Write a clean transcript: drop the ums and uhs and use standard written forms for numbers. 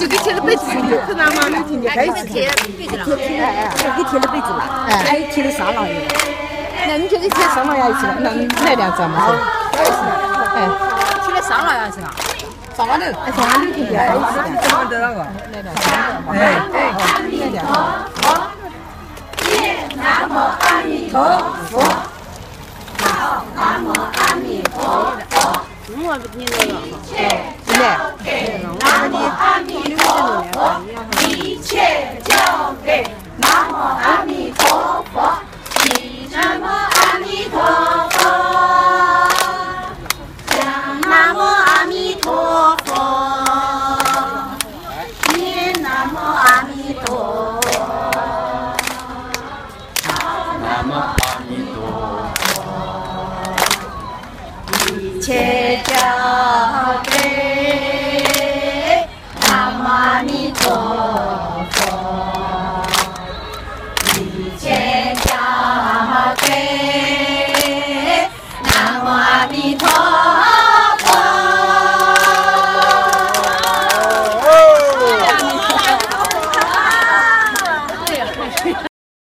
就给贴了被子上去，看到吗？没听见？ 哎，你贴被子了， 给贴了被子了，还有贴了沙拉一个。那你就给贴沙拉牙一起了，那来2张嘛？哎， 贴了沙拉牙是吧？ 沙拉头，沙拉头贴的，还有什么得那个？来2张。哎。